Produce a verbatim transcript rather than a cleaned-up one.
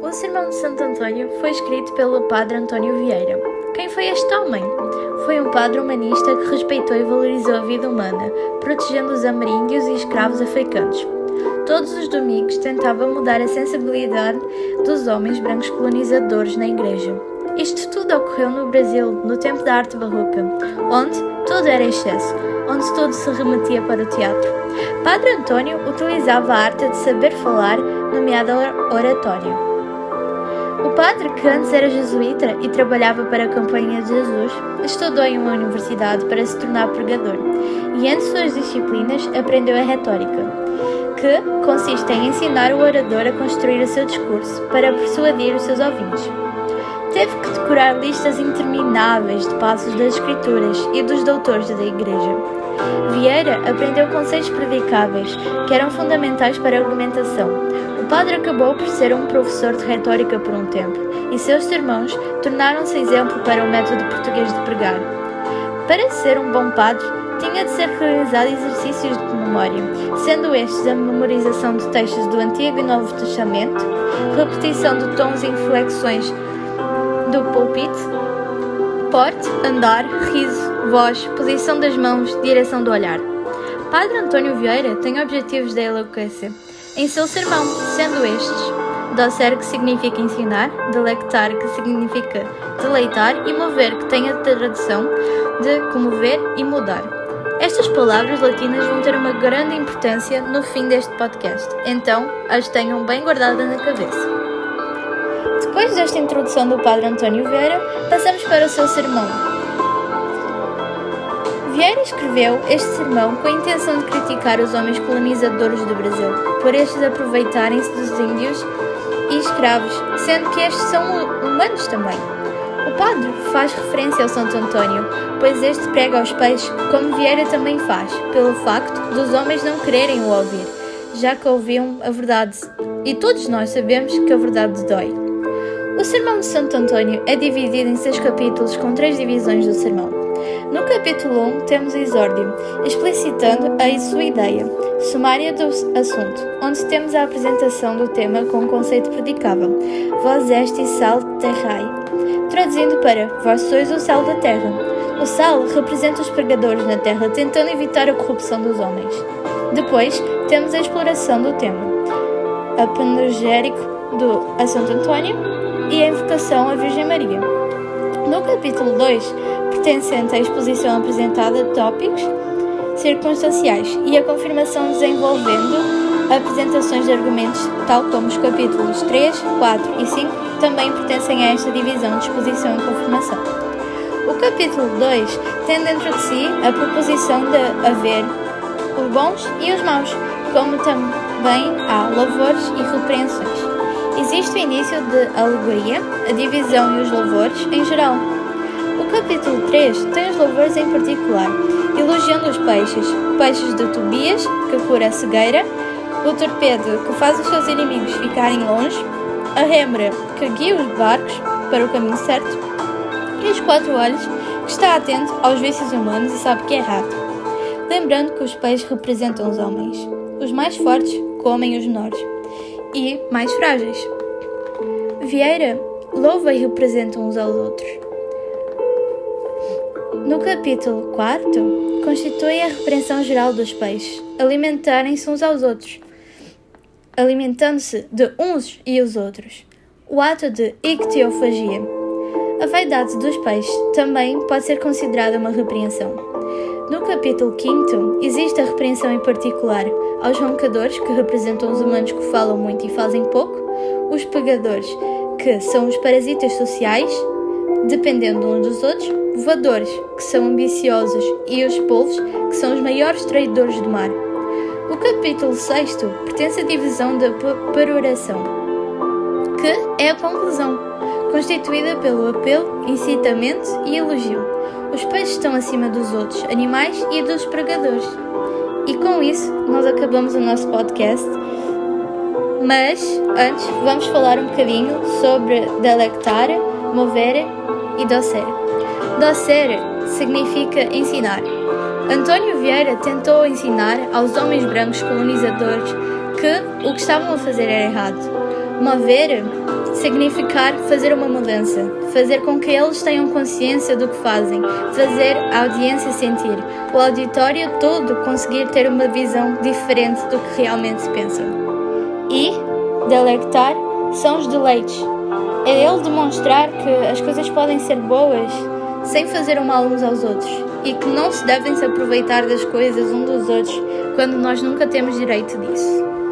O Sermão de Santo Antônio foi escrito pelo padre António Vieira. Quem foi este homem? Foi um padre humanista que respeitou e valorizou a vida humana, protegendo os ameríndios e escravos africanos. Todos os domingos tentava mudar a sensibilidade dos homens brancos colonizadores na igreja. Isto tudo ocorreu no Brasil, no tempo da arte barroca, onde tudo era excesso, onde tudo se remetia para o teatro. Padre Antônio utilizava a arte de saber falar, nomeada oratório. O padre, que antes era jesuíta e trabalhava para a Companhia de Jesus, estudou em uma universidade para se tornar pregador e, entre suas disciplinas, aprendeu a retórica, que consiste em ensinar o orador a construir o seu discurso para persuadir os seus ouvintes. Teve que decorar listas intermináveis de passos das Escrituras e dos doutores da Igreja. Vieira aprendeu conceitos predicáveis que eram fundamentais para a argumentação. O padre acabou por ser um professor de retórica por um tempo, e seus sermões tornaram-se exemplo para o método português de pregar. Para ser um bom padre, tinha de ser realizado exercícios de memória, sendo estes a memorização de textos do Antigo e Novo Testamento, repetição de tons e inflexões do púlpito, porte, andar, riso, voz, posição das mãos, direção do olhar. Padre António Vieira tem objetivos da eloquência em seu sermão, sendo estes: docere, que significa ensinar, delectar, que significa deleitar, e mover, que tem a tradução de comover e mudar. Estas palavras latinas vão ter uma grande importância no fim deste podcast, então as tenham bem guardadas na cabeça. Depois desta introdução do padre António Vieira, passamos para o seu sermão. Vieira escreveu este sermão com a intenção de criticar os homens colonizadores do Brasil, por estes aproveitarem-se dos índios e escravos, sendo que estes são humanos também. O padre faz referência ao Santo Antônio, pois este prega aos peixes, como Vieira também faz, pelo facto dos homens não quererem o ouvir, já que ouviam a verdade, e todos nós sabemos que a verdade dói. O Sermão de Santo Antônio é dividido em seis capítulos com três divisões do sermão. No capítulo um temos o exórdio, explicitando a sua ideia sumária do assunto, onde temos a apresentação do tema com o conceito predicável: vós estes sal terrae, traduzindo para vós sois o sal da terra. O sal representa os pregadores na terra, tentando evitar a corrupção dos homens. Depois temos a exploração do tema apanegírico do a Santo Antônio e a invocação à Virgem Maria. No capítulo dois, pertencente à exposição apresentada de tópicos circunstanciais e a confirmação desenvolvendo apresentações de argumentos, tal como os capítulos três, quatro e cinco também pertencem a esta divisão de exposição e confirmação. O capítulo dois tem dentro de si a proposição de haver os bons e os maus, como também há louvores e repreensões. Existe o início de alegoria, a divisão e os louvores em geral. O capítulo três tem os louvores em particular, elogiando os peixes, peixes de Tobias, que cura a cegueira, o torpedo, que faz os seus inimigos ficarem longe, a rêmora, que guia os barcos para o caminho certo, e os quatro olhos, que está atento aos vícios humanos e sabe que é errado. Lembrando que os peixes representam os homens. Os mais fortes comem os menores e mais frágeis. Vieira louva e representa uns aos outros. No capítulo quarto, constitui a repreensão geral dos peixes, alimentarem-se uns aos outros, alimentando-se de uns e os outros. O ato de ictiofagia. A vaidade dos peixes também pode ser considerada uma repreensão. No capítulo quinto, existe a repreensão em particular aos roncadores, que representam os humanos que falam muito e fazem pouco, os pegadores, que são os parasitas sociais, dependendo uns dos outros, voadores, que são ambiciosos, e os polvos, que são os maiores traidores do mar. O capítulo sexto pertence à divisão da peroração, que é a conclusão, constituída pelo apelo, incitamento e elogio. Os peixes estão acima dos outros animais e dos pregadores. E com isso, nós acabamos o nosso podcast. Mas, antes, vamos falar um bocadinho sobre delectare, movere e docere. Docere significa ensinar. António Vieira tentou ensinar aos homens brancos colonizadores que o que estavam a fazer era errado. Mover significar fazer uma mudança, fazer com que eles tenham consciência do que fazem, fazer a audiência sentir, o auditório todo conseguir ter uma visão diferente do que realmente se pensa. E delectar são os deleites. É ele demonstrar que as coisas podem ser boas sem fazer o mal uns aos outros e que não se devem se aproveitar das coisas uns dos outros quando nós nunca temos direito disso.